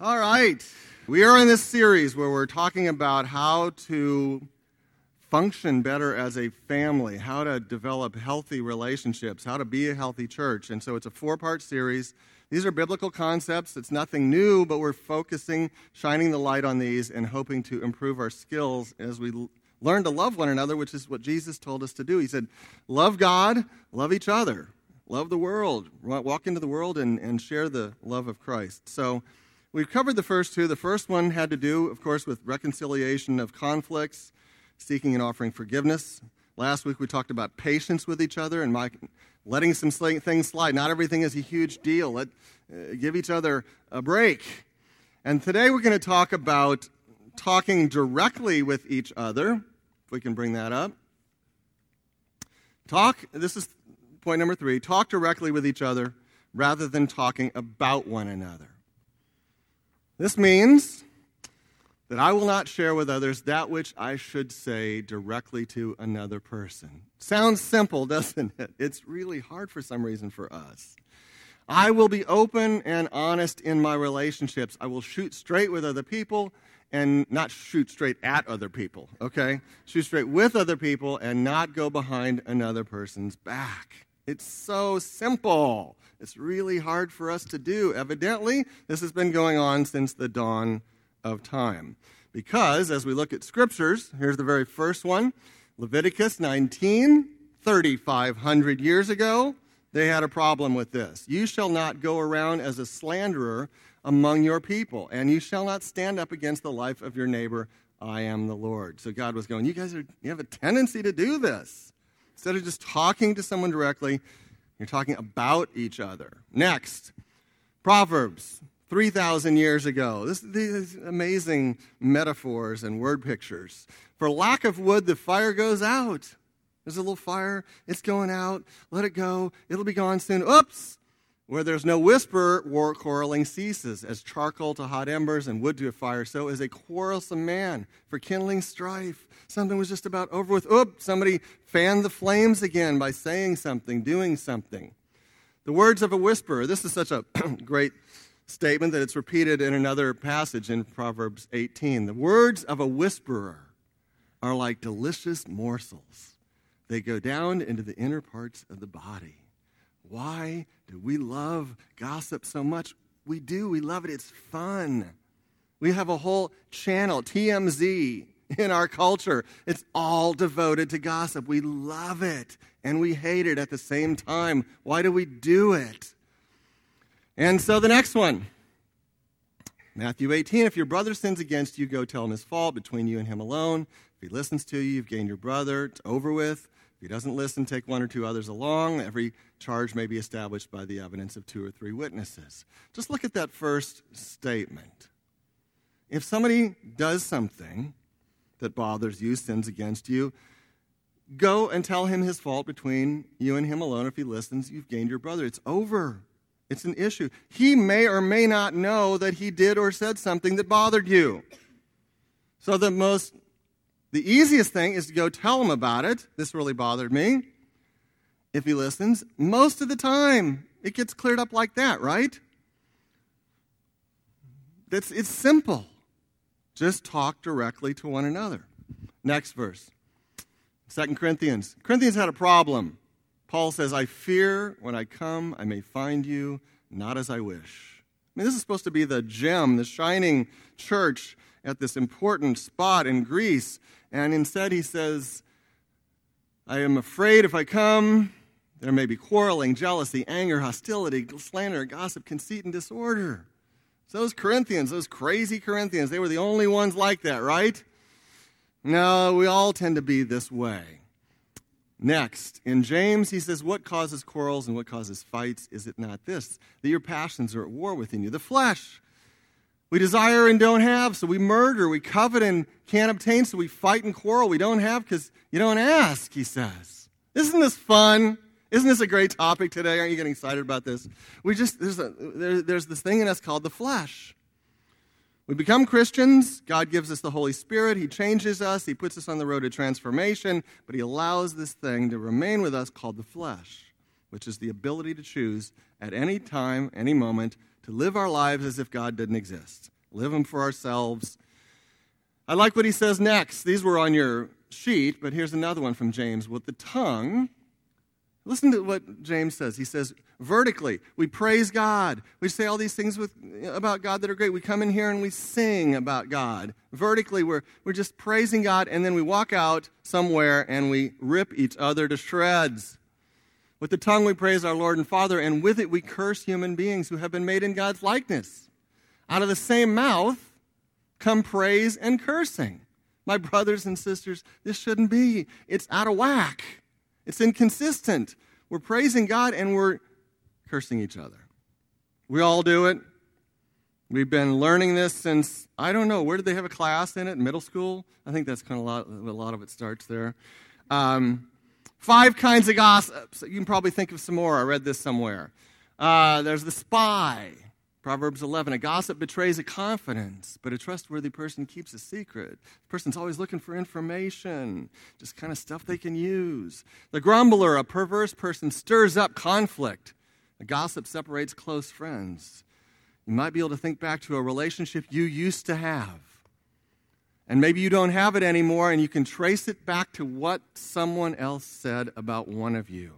All right. We are in this series where we're talking about how to function better as a family, how to develop healthy relationships, how to be a healthy church. And so it's a 4-part series. These are biblical concepts. It's nothing new, but we're focusing, shining the light on these and hoping to improve our skills as we learn to love one another, which is what Jesus told us to do. He said, love God, love each other, love the world, walk into the world and share the love of Christ. So we've covered the first two. The first one had to do, of course, with reconciliation of conflicts, seeking and offering forgiveness. Last week we talked about patience with each other and letting some things slide. Not everything is a huge deal. Give each other a break. And today we're going to talk about talking directly with each other, if we can bring that up. This is point number 3, talk directly with each other rather than talking about one another. This means that I will not share with others that which I should say directly to another person. Sounds simple, doesn't it? It's really hard for some reason for us. I will be open and honest in my relationships. I will shoot straight with other people and not shoot straight at other people, okay? Shoot straight with other people and not go behind another person's back. It's so simple. It's really hard for us to do. Evidently, this has been going on since the dawn of time. Because, as we look at scriptures, here's the very first one, Leviticus 19, 3,500 years ago, they had a problem with this. You shall not go around as a slanderer among your people, and you shall not stand up against the life of your neighbor. I am the Lord. So God was going, you have a tendency to do this. Instead of just talking to someone directly, you're talking about each other. Next, Proverbs, 3,000 years ago. These amazing metaphors and word pictures. For lack of wood, the fire goes out. There's a little fire. It's going out. Let it go. It'll be gone soon. Oops! Where there's no whisper, quarreling ceases. As charcoal to hot embers and wood to a fire, so is a quarrelsome man for kindling strife. Something was just about over with. Oops! Somebody fanned the flames again by saying something, doing something. The words of a whisperer. This is such a great statement that it's repeated in another passage in Proverbs 18. The words of a whisperer are like delicious morsels. They go down into the inner parts of the body. Why do we love gossip so much? We do. We love it. It's fun. We have a whole channel, TMZ, in our culture. It's all devoted to gossip. We love it, and we hate it at the same time. Why do we do it? And so the next one, Matthew 18, if your brother sins against you, go tell him his fault between you and him alone. If he listens to you, you've gained your brother. It's over with. If he doesn't listen, take 1 or 2 others along. Every charge may be established by the evidence of 2 or 3 witnesses. Just look at that first statement. If somebody does something that bothers you, sins against you, go and tell him his fault between you and him alone. If he listens, you've gained your brother. It's over. It's an issue. He may or may not know that he did or said something that bothered you. So the easiest thing is to go tell him about it. This really bothered me. If he listens, most of the time it gets cleared up like that, right? It's simple. Just talk directly to one another. Next verse. 2 Corinthians. Corinthians had a problem. Paul says, I fear when I come I may find you not as I wish. I mean, this is supposed to be the gem, the shining church at this important spot in Greece. And instead he says, I am afraid if I come, there may be quarreling, jealousy, anger, hostility, slander, gossip, conceit, and disorder. So those Corinthians, those crazy Corinthians, they were the only ones like that, right? No, we all tend to be this way. Next, in James, he says, what causes quarrels and what causes fights? Is it not this, that your passions are at war within you? The flesh. We desire and don't have, so we murder. We covet and can't obtain, so we fight and quarrel. We don't have because you don't ask, he says. Isn't this fun? Isn't this a great topic today? Aren't you getting excited about this? There's this thing in us called the flesh. We become Christians. God gives us the Holy Spirit. He changes us. He puts us on the road to transformation. But he allows this thing to remain with us called the flesh, which is the ability to choose at any time, any moment, to live our lives as if God didn't exist. Live them for ourselves. I like what he says next. These were on your sheet, but here's another one from James. With the tongue, listen to what James says. He says, vertically, we praise God. We say all these things about God that are great. We come in here and we sing about God. Vertically, we're just praising God, and then we walk out somewhere and we rip each other to shreds. With the tongue, we praise our Lord and Father, and with it we curse human beings who have been made in God's likeness. Out of the same mouth come praise and cursing. My brothers and sisters, this shouldn't be. It's out of whack. It's inconsistent. We're praising God and we're cursing each other. We all do it. We've been learning this since, I don't know, where did they have a class in it? Middle school? I think that's kind of a lot of it starts there. 5 kinds of gossips. You can probably think of some more. I read this somewhere. There's the spy. Proverbs 11, a gossip betrays a confidence, but a trustworthy person keeps a secret. The person's always looking for information, just kind of stuff they can use. The grumbler, a perverse person, stirs up conflict. A gossip separates close friends. You might be able to think back to a relationship you used to have, and maybe you don't have it anymore, and you can trace it back to what someone else said about one of you.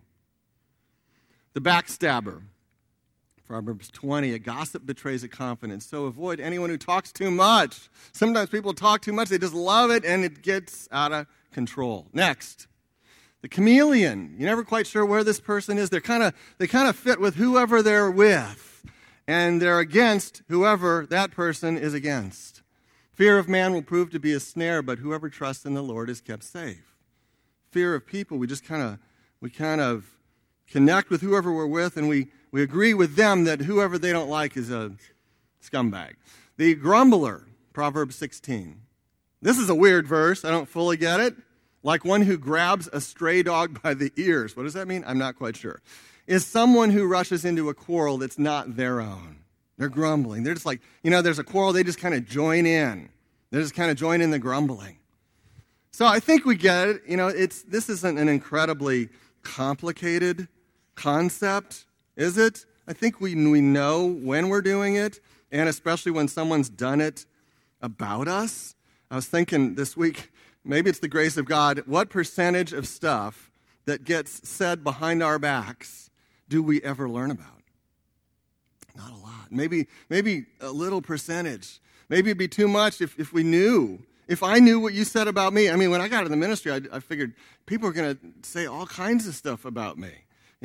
The backstabber. Proverbs 20, a gossip betrays a confidence, so avoid anyone who talks too much. Sometimes people talk too much, they just love it, and it gets out of control. Next, the chameleon. You're never quite sure where this person is. They kind of fit with whoever they're with, and they're against whoever that person is against. Fear of man will prove to be a snare, but whoever trusts in the Lord is kept safe. Fear of people, we kind of connect with whoever we're with, and we agree with them that whoever they don't like is a scumbag. The grumbler, Proverbs 16. This is a weird verse. I don't fully get it. Like one who grabs a stray dog by the ears. What does that mean? I'm not quite sure. Is someone who rushes into a quarrel that's not their own. They're grumbling. They're just like, there's a quarrel, they just kind of join in. They just kind of join in the grumbling. So I think we get it. This isn't an incredibly complicated concept. Is it? I think we know when we're doing it, and especially when someone's done it about us. I was thinking this week, maybe it's the grace of God, what percentage of stuff that gets said behind our backs do we ever learn about? Not a lot. Maybe a little percentage. Maybe it'd be too much if we knew. If I knew what you said about me. I mean, when I got in the ministry, I figured people are going to say all kinds of stuff about me,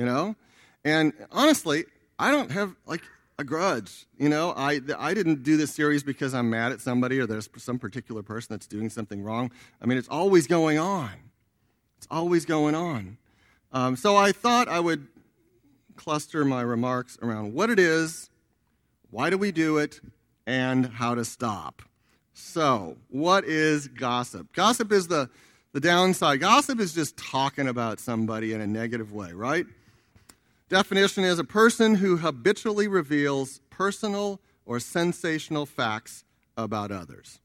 And honestly, I don't have, a grudge. I didn't do this series because I'm mad at somebody or there's some particular person that's doing something wrong. I mean, it's always going on. It's always going on. So I thought I would cluster my remarks around what it is, why do we do it, and how to stop. So, what is gossip? Gossip is the downside. Gossip is just talking about somebody in a negative way, right? Definition is a person who habitually reveals personal or sensational facts about others.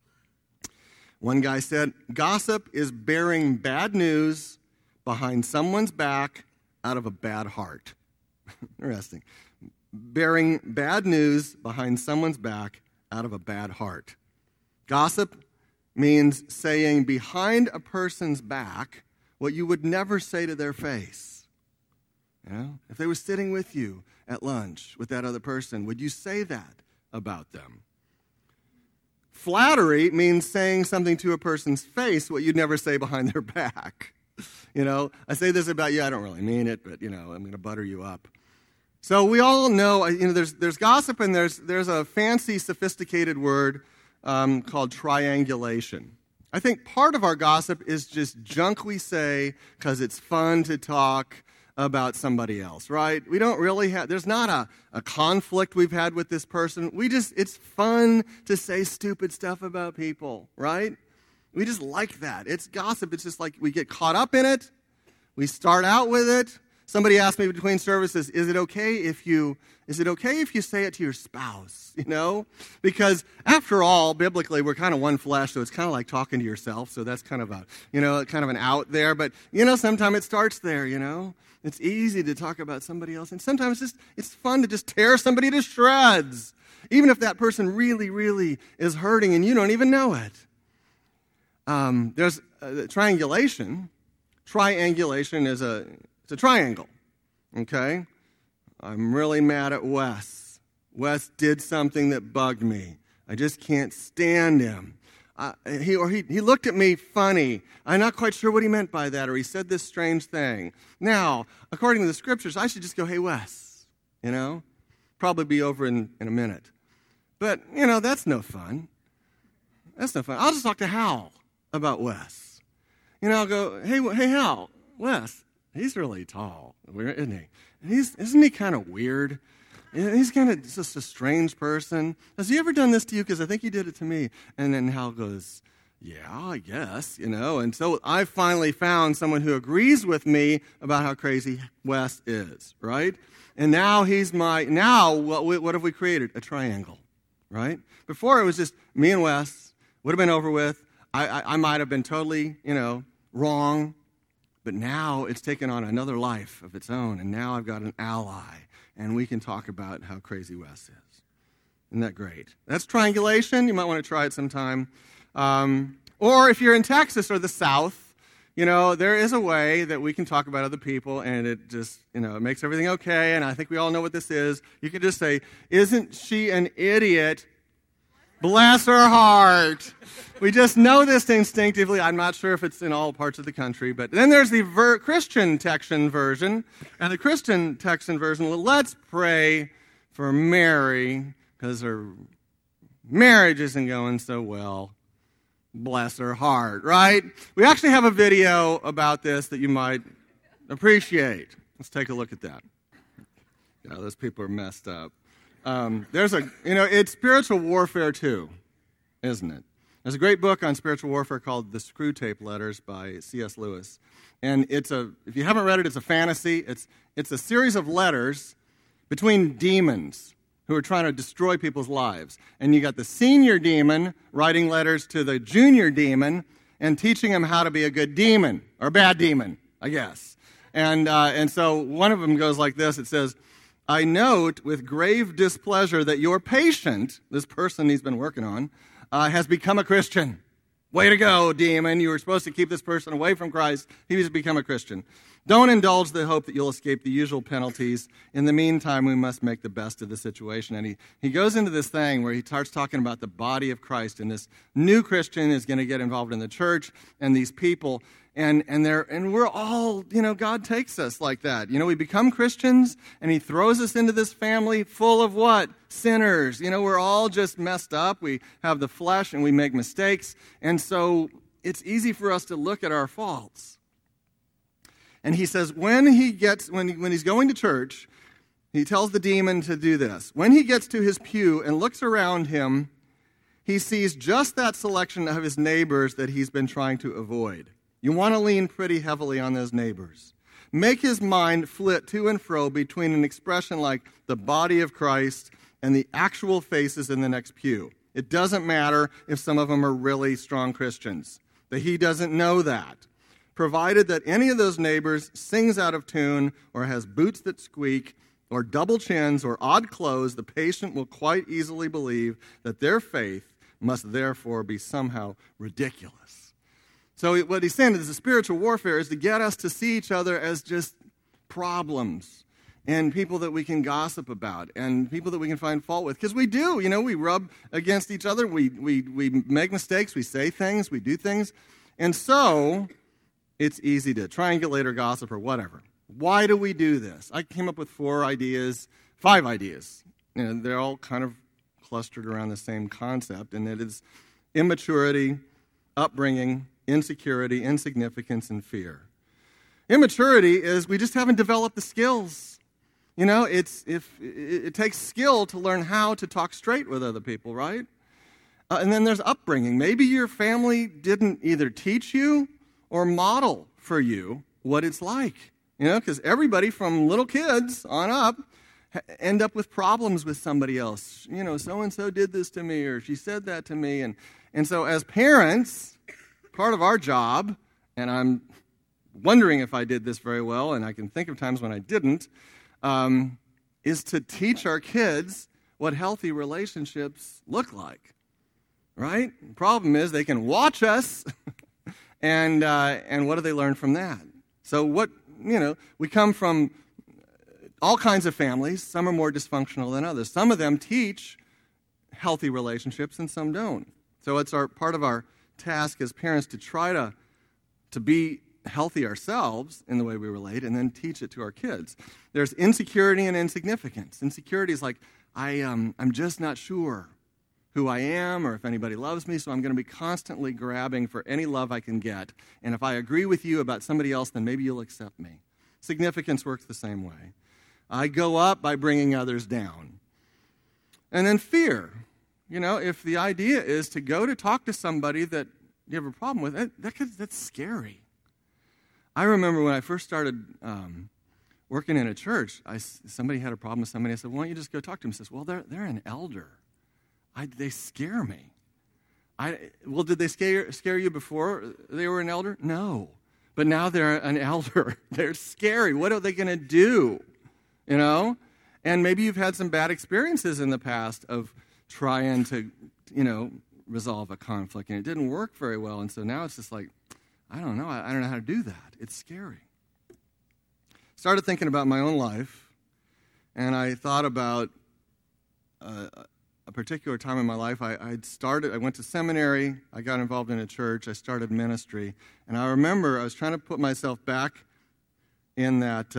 One guy said, gossip is bearing bad news behind someone's back out of a bad heart. Interesting. Bearing bad news behind someone's back out of a bad heart. Gossip means saying behind a person's back what you would never say to their face. If they were sitting with you at lunch with that other person, would you say that about them? Flattery means saying something to a person's face what you'd never say behind their back. I say this about you, I don't really mean it, but, I'm going to butter you up. So we all know, there's gossip and there's a fancy, sophisticated word called triangulation. I think part of our gossip is just junk we say because it's fun to talk about somebody else, right? We don't really have, there's not a conflict we've had with this person. It's fun to say stupid stuff about people, right? We just like that. It's gossip. It's just like we get caught up in it. We start out with it. Somebody asked me between services, is it okay if you say it to your spouse, Because after all, biblically, we're kind of one flesh, so it's kind of like talking to yourself, so that's kind of an out there. But, sometimes it starts there, It's easy to talk about somebody else, and sometimes it's fun to just tear somebody to shreds, even if that person really, really is hurting and you don't even know it. There's triangulation. Triangulation is it's a triangle, okay? I'm really mad at Wes. Wes did something that bugged me. I just can't stand him. He looked at me funny. I'm not quite sure what he meant by that, or he said this strange thing. Now, according to the scriptures, I should just go, hey, Wes, Probably be over in a minute. But, that's no fun. That's no fun. I'll just talk to Hal about Wes. I'll go, hey, Hal, Wes, he's really tall, isn't he? And isn't he kind of weird? He's kind of just a strange person. Has he ever done this to you? Because I think he did it to me. And then Hal goes, yeah, I guess, And so I finally found someone who agrees with me about how crazy Wes is, right? And now what have we created? A triangle, right? Before it was just me and Wes, would have been over with. I might have been totally, wrong. But now it's taken on another life of its own, and now I've got an ally, and we can talk about how crazy Wes is. Isn't that great? That's triangulation. You might want to try it sometime. Or if you're in Texas or the South, there is a way that we can talk about other people, and it just, it makes everything okay, and I think we all know what this is. You can just say, isn't she an idiot? Bless her heart. We just know this instinctively. I'm not sure if it's in all parts of the country. But then there's the Christian Texan version. And the Christian Texan version, let's pray for Mary because her marriage isn't going so well. Bless her heart, right? We actually have a video about this that you might appreciate. Let's take a look at that. Yeah, those people are messed up. It's spiritual warfare too, isn't it? There's a great book on spiritual warfare called The Screwtape Letters by C.S. Lewis. And if you haven't read it, it's a fantasy. It's a series of letters between demons who are trying to destroy people's lives. And you got the senior demon writing letters to the junior demon and teaching him how to be a good demon, or bad demon, I guess. And so one of them goes like this. It says, I note with grave displeasure that your patient, this person he's been working on, has become a Christian. Way to go, demon. You were supposed to keep this person away from Christ. He's become a Christian. Don't indulge the hope that you'll escape the usual penalties. In the meantime, we must make the best of the situation. And he goes into this thing where he starts talking about the body of Christ, and this new Christian is going to get involved in the church, and these people, and we're all, God takes us like that. We become Christians, and he throws us into this family full of what? Sinners. We're all just messed up. We have the flesh, and we make mistakes. And so it's easy for us to look at our faults. And he says when he's going to church, he tells the demon to do this. When he gets to his pew and looks around him, he sees just that selection of his neighbors that he's been trying to avoid. You want to lean pretty heavily on those neighbors. Make his mind flit to and fro between an expression like the body of Christ and the actual faces in the next pew. It doesn't matter if some of them are really strong Christians. That he doesn't know that. Provided that any of those neighbors sings out of tune or has boots that squeak or double chins or odd clothes, the patient will quite easily believe that their faith must therefore be somehow ridiculous. So what he's saying is the spiritual warfare is to get us to see each other as just problems and people that we can gossip about and people that we can find fault with. Because we do, we rub against each other. We make mistakes. We say things. We do things. And so it's easy to triangulate or gossip or whatever. Why do we do this? I came up with 5 ideas. They're all kind of clustered around the same concept, and it is immaturity, upbringing, insecurity, insignificance, and fear. Immaturity is we just haven't developed the skills. It takes skill to learn how to talk straight with other people, right? And then there's upbringing. Maybe your family didn't either teach you or model for you what it's like Because everybody from little kids on up end up with problems with somebody else. So-and-so did this to me, or she said that to me. And so as parents, part of our job, and I'm wondering if I did this very well, and I can think of times when I didn't, is to teach our kids what healthy relationships look like, right? The problem is they can watch us, and what do they learn from that? So we come from all kinds of families. Some are more dysfunctional than others. Some of them teach healthy relationships, and some don't. So it's part of our task as parents to try to be healthy ourselves in the way we relate, and then teach it to our kids. There's insecurity and insignificance. Insecurity is like, I'm just not sure who I am or if anybody loves me, so I'm going to be constantly grabbing for any love I can get. And if I agree with you about somebody else, then maybe you'll accept me. Significance works the same way. I go up by bringing others down. And then fear. If the idea is to go to talk to somebody that you have a problem with, that's scary. I remember when I first started working in a church, somebody had a problem with somebody. I said, why don't you just go talk to them? He says, well, they're an elder. They scare me. Well, did they scare you before they were an elder? No. But now they're an elder. They're scary. What are they going to do? And maybe you've had some bad experiences in the past of trying to, resolve a conflict, and it didn't work very well. And so now it's just like, I don't know. I don't know how to do that. It's scary. Started thinking about my own life, and I thought about a particular time in my life. I went to seminary, I got involved in a church, I started ministry, and I remember I was trying to put myself back in that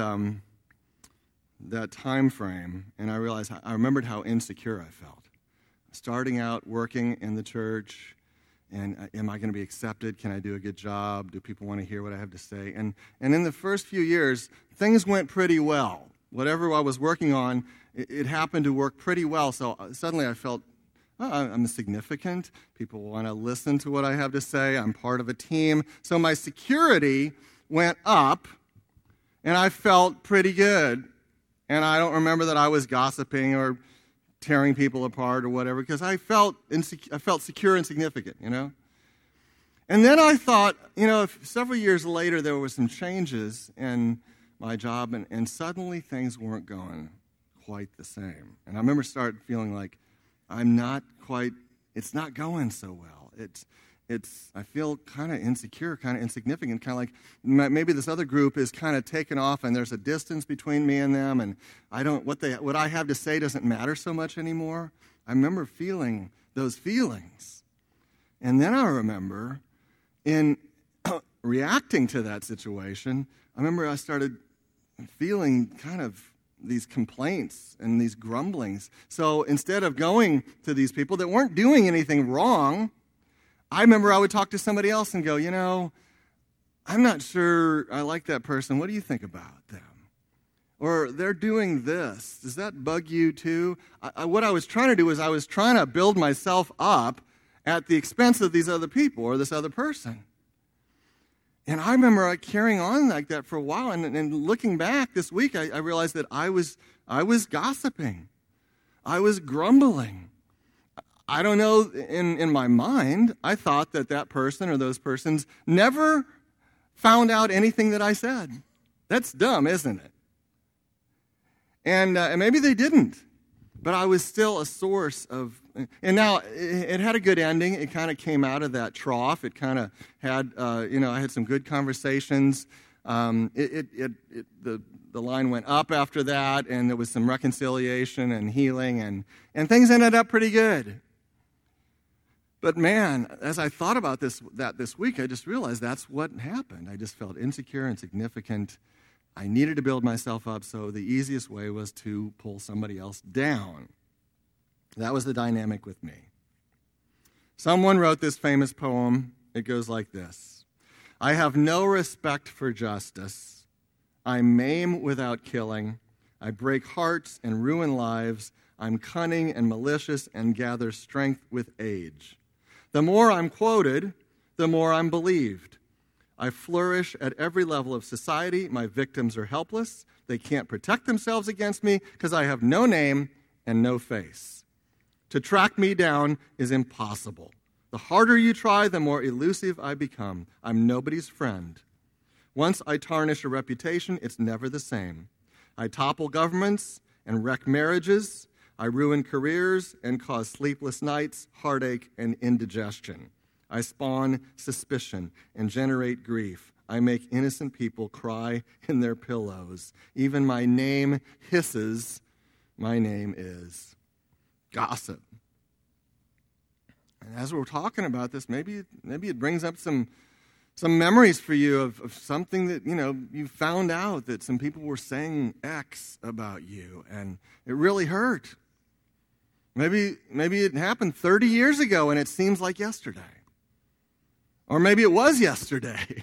time frame, and I remembered how insecure I felt. Starting out working in the church, and am I going to be accepted? Can I do a good job? Do people want to hear what I have to say? And in the first few years, things went pretty well. Whatever I was working on, it happened to work pretty well. So suddenly I felt, I'm significant. People want to listen to what I have to say. I'm part of a team. So my security went up, and I felt pretty good. And I don't remember that I was gossiping or tearing people apart or whatever, because I felt secure and significant, And then I thought, several years later there were some changes in my job, and suddenly things weren't going quite the same. And I remember started feeling like it's not going so well. I feel kind of insecure, kind of insignificant, kind of like maybe this other group is kind of taken off and there's a distance between me and them, and what I have to say doesn't matter so much anymore. I remember feeling those feelings. And then I remember in reacting to that situation, I started feeling kind of these complaints and these grumblings. So instead of going to these people that weren't doing anything wrong, I remember I would talk to somebody else and go, I'm not sure I like that person. What do you think about them? Or they're doing this. Does that bug you too? What I was trying to do is I was trying to build myself up at the expense of these other people or this other person. And I remember carrying on like that for a while. And looking back this week, I realized that I was gossiping. I was grumbling. I don't know, in my mind, I thought that person or those persons never found out anything that I said. That's dumb, isn't it? And maybe they didn't, but I was still a source of, and now it had a good ending. It kind of came out of that trough. It kind of had, I had some good conversations. The line went up after that, and there was some reconciliation and healing, and things ended up pretty good. But man, as I thought about this week, I just realized that's what happened. I just felt insecure and insignificant. I needed to build myself up, so the easiest way was to pull somebody else down. That was the dynamic with me. Someone wrote this famous poem. It goes like this: I have no respect for justice. I maim without killing. I break hearts and ruin lives. I'm cunning and malicious and gather strength with age. The more I'm quoted, the more I'm believed. I flourish at every level of society. My victims are helpless. They can't protect themselves against me because I have no name and no face. To track me down is impossible. The harder you try, the more elusive I become. I'm nobody's friend. Once I tarnish a reputation, it's never the same. I topple governments and wreck marriages. I ruin careers and cause sleepless nights, heartache, and indigestion. I spawn suspicion and generate grief. I make innocent people cry in their pillows. Even my name hisses. My name is gossip. And as we're talking about this, maybe it brings up some memories for you of something that, you found out that some people were saying X about you, and it really hurt. Maybe it happened 30 years ago, and it seems like yesterday. Or maybe it was yesterday.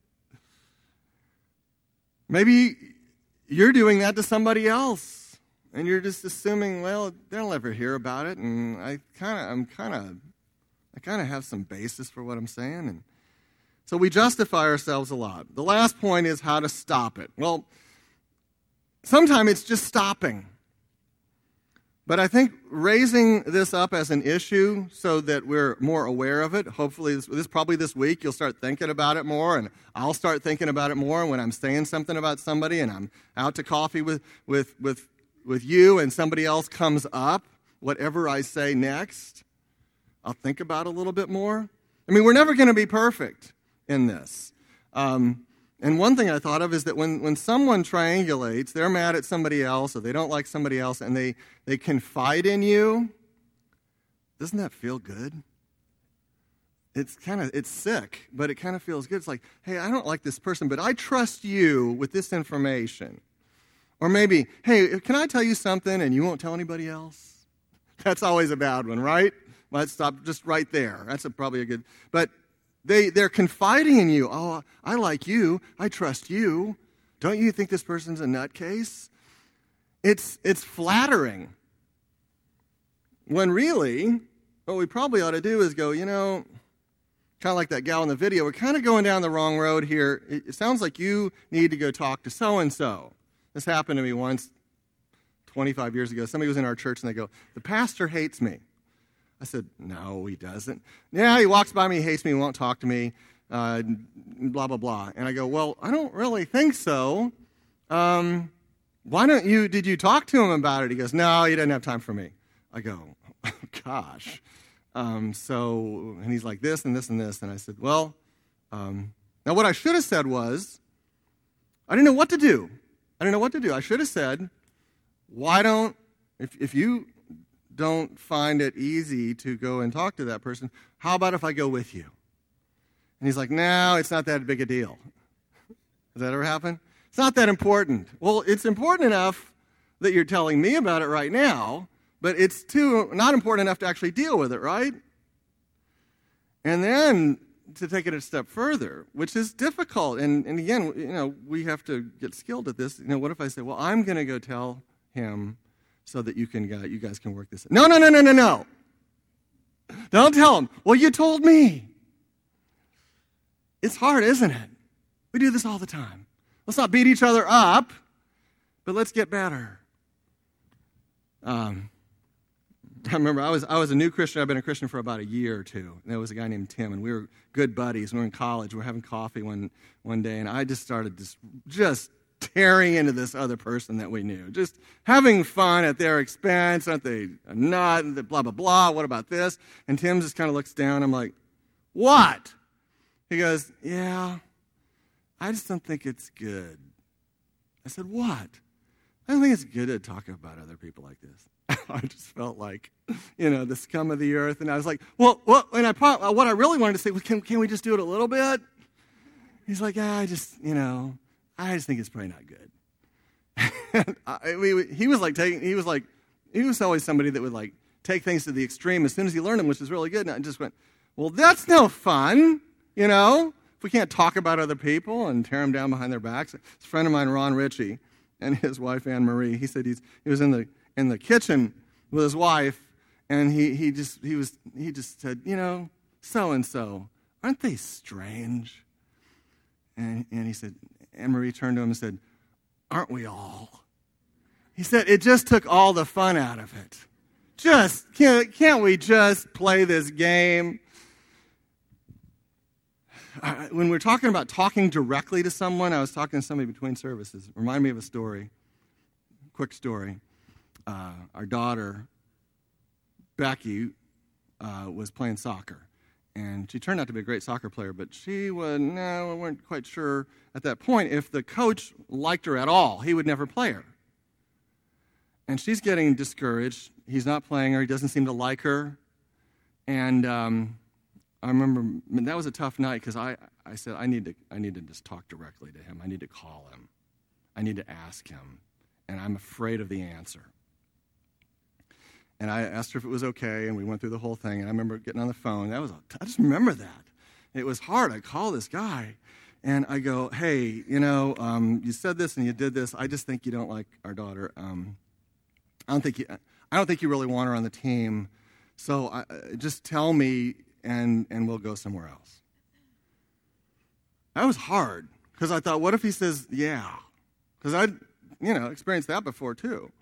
Maybe you're doing that to somebody else, and you're just assuming, well, they'll never hear about it, and I kind of have some basis for what I'm saying, and so we justify ourselves a lot. The last point is how to stop it. Well, sometimes it's just stopping. But I think raising this up as an issue so that we're more aware of it, hopefully this week you'll start thinking about it more, and I'll start thinking about it more when I'm saying something about somebody and I'm out to coffee with you and somebody else comes up, whatever I say next, I'll think about it a little bit more. I mean, we're never going to be perfect in this. And one thing I thought of is that when someone triangulates, they're mad at somebody else or they don't like somebody else and they confide in you, doesn't that feel good? It's sick, but it kind of feels good. It's like, hey, I don't like this person, but I trust you with this information. Or maybe, hey, can I tell you something and you won't tell anybody else? That's always a bad one, right? Let's stop just right there. That's probably a good, but they're confiding in you. Oh, I like you. I trust you. Don't you think this person's a nutcase? It's flattering. When really, what we probably ought to do is go, kind of like that gal in the video, we're kind of going down the wrong road here. It sounds like you need to go talk to so-and-so. This happened to me once 25 years ago. Somebody was in our church and they go, the pastor hates me. I said, no, he doesn't. Yeah, he walks by me, he hates me, he won't talk to me, blah, blah, blah. And I go, well, I don't really think so. Did you talk to him about it? He goes, no, he doesn't have time for me. I go, oh, gosh. And he's like this and this and this. And I said, well, now what I should have said was, I didn't know what to do. I should have said, if you don't find it easy to go and talk to that person, how about if I go with you? And he's like, no, it's not that big a deal. Has that ever happened? It's not that important. Well, it's important enough that you're telling me about it right now, but it's not important enough to actually deal with it, right? And then to take it a step further, which is difficult, and again, we have to get skilled at this. What if I say, well, I'm going to go tell him so that you guys can work this out. No. Don't tell him. Well, you told me. It's hard, isn't it? We do this all the time. Let's not beat each other up, but let's get better. I remember I was a new Christian. I've been a Christian for about a year or two. And there was a guy named Tim, and we were good buddies. We were in college. We were having coffee one day, and I just started just tearing into this other person that we knew, just having fun at their expense. Aren't they a nut? Blah, blah, blah. What about this? And Tim just kind of looks down. I'm like, what? He goes, yeah, I just don't think it's good. I said, what? I don't think it's good to talk about other people like this. I just felt like, the scum of the earth. And I was like, well, what I really wanted to say was, can we just do it a little bit? He's like, I just think it's probably not good. He was always somebody that would take things to the extreme as soon as he learned them, which is really good. And I just went, well, that's no fun, if we can't talk about other people and tear them down behind their backs. A friend of mine, Ron Ritchie, and his wife, Anne Marie, he said he was in the kitchen with his wife, and he just said, so-and-so, aren't they strange? And he said, Anne-Marie turned to him and said, aren't we all? He said, it just took all the fun out of it. Can't we just play this game? When we're talking about talking directly to someone, I was talking to somebody between services. It reminded me of a story, quick story. Our daughter, Becky, was playing soccer. And she turned out to be a great soccer player, but we weren't quite sure at that point if the coach liked her at all. He would never play her. And she's getting discouraged. He's not playing her. He doesn't seem to like her. And I remember that was a tough night because I said, I need to just talk directly to him. I need to call him. I need to ask him. And I'm afraid of the answer. And I asked her if it was okay, and we went through the whole thing. And I remember getting on the phone. I just remember that. It was hard. I call this guy, and I go, hey, you said this and you did this. I just think you don't like our daughter. I don't think you really want her on the team. So just tell me, and we'll go somewhere else. That was hard because I thought, what if he says, yeah? Because I'd experienced that before too.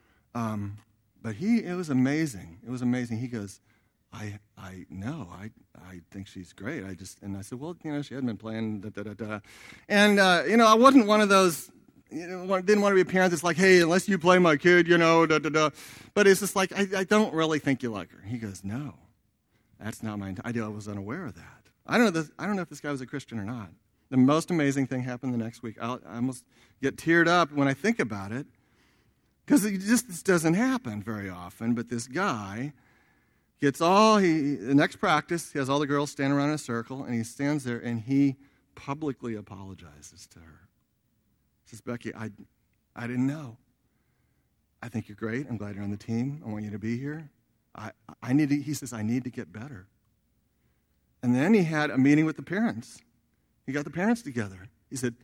But it was amazing. It was amazing. He goes, I know. I think she's great. And I said, well, she hadn't been playing, And, I wasn't one of those, didn't want to be a parent that's like, hey, unless you play my kid, But it's just like, I don't really think you like her. He goes, no, that's not my intent. I was unaware of that. I don't know if this guy was a Christian or not. The most amazing thing happened the next week. I almost get teared up when I think about it. Because this doesn't happen very often, but this guy gets the next practice, he has all the girls stand around in a circle, and he stands there and he publicly apologizes to her. He says, Becky, I didn't know. I think you're great. I'm glad you're on the team. I want you to be here. He says, I need to get better. And then he had a meeting with the parents. He got the parents together. He said,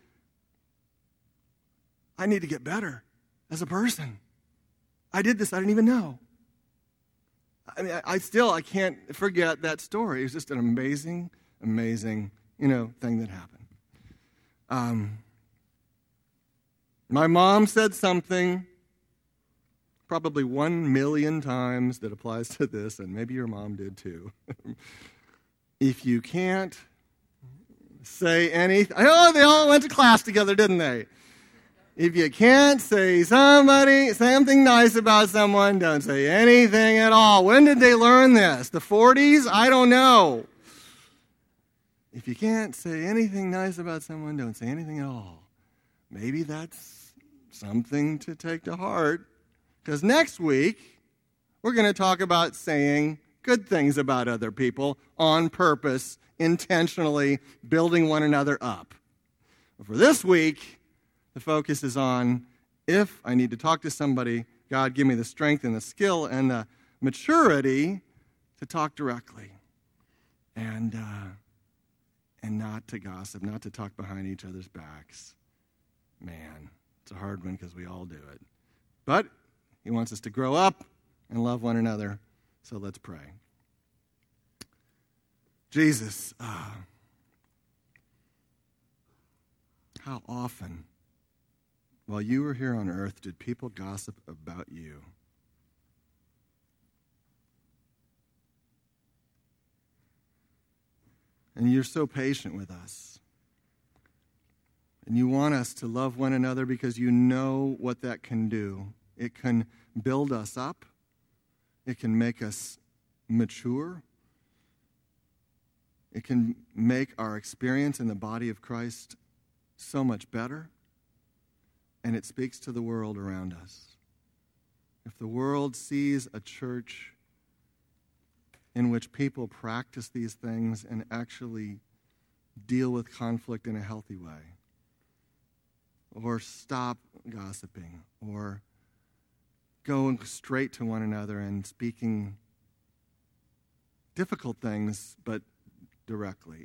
I need to get better. As a person, I did this. I didn't even know. I mean, I can't forget that story. It was just an amazing, amazing, thing that happened. My mom said something probably 1 million times that applies to this, and maybe your mom did too. If you can't say anything, they all went to class together, didn't they? If you can't say something nice about someone, don't say anything at all. When did they learn this? The 40s? I don't know. If you can't say anything nice about someone, don't say anything at all. Maybe that's something to take to heart. Because next week, we're going to talk about saying good things about other people on purpose, intentionally building one another up. But for this week, the focus is on, if I need to talk to somebody, God, give me the strength and the skill and the maturity to talk directly and not to gossip, not to talk behind each other's backs. Man, it's a hard one because we all do it. But he wants us to grow up and love one another, so let's pray. Jesus, how often, while you were here on earth, did people gossip about you? And you're so patient with us. And you want us to love one another because you know what that can do. It can build us up. It can make us mature. It can make our experience in the body of Christ so much better. And it speaks to the world around us. If the world sees a church in which people practice these things and actually deal with conflict in a healthy way, or stop gossiping, or going straight to one another and speaking difficult things, but directly.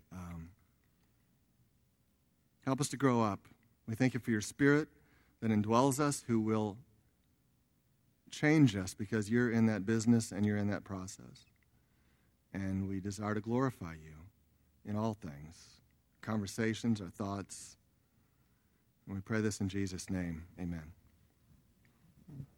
Help us to grow up. We thank you for your Spirit that indwells us, who will change us because you're in that business and you're in that process. And we desire to glorify you in all things. conversations, our thoughts. And we pray this in Jesus' name. Amen.